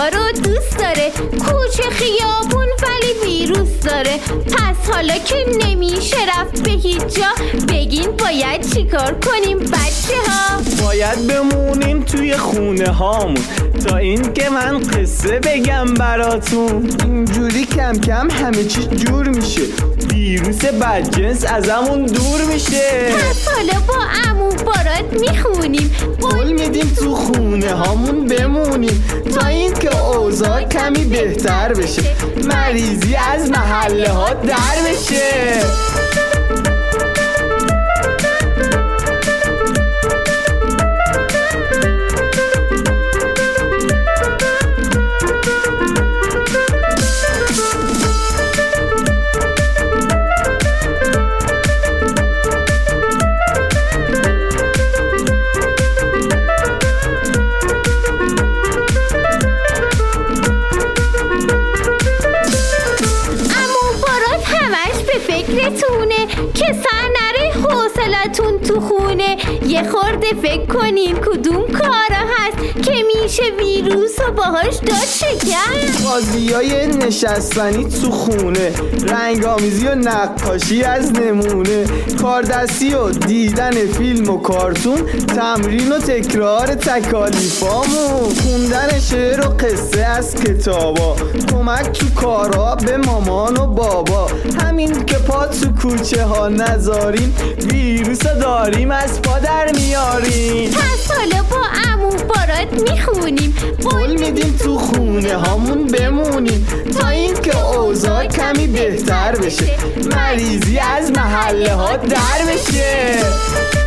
ها رو دوست داره، کوچه خیابون ولی ویروس داره. پس حالا که نمیشه رفت به هیچ جا، بگین باید چیکار کنیم بچه ها؟ باید بمونیم توی خونه هامون تا این که من قصه بگم براتون. اینجوری کم کم همه چی جور میشه، ویروس بدجنس ازمون دور میشه. پس حالا با عمو بارات میخونیم، قول میدیم تو خونه هامون بمونیم تا این که اوضاع کمی بهتر بشه، مریضی از محله ها در بشه. فکرتونه که سر نره حوصلتون تو خونه. یه خورده فکر کنین کدوم کارا هست که میشه ویروس و باهاش داد شکست. بازیای نشستنی تو خونه، رنگ آمیزی و نقاشی از نمونه، کاردستی و دیدن فیلم و کارتون، تمرین و تکرار تکالیفامون، خوندن شعر و قصه از کتابا، کمک تو کارا به مامان و بابا. همین که پا تو کوچه ها نذاریم، ویروس داریم از پا در میاریم. پس حالا با عمو بارات میخونیم، قول میدیم تو خونه هامون بمونیم تا این که اوضاع کمی بهتر بشه، مریضی از محله ها در بشه.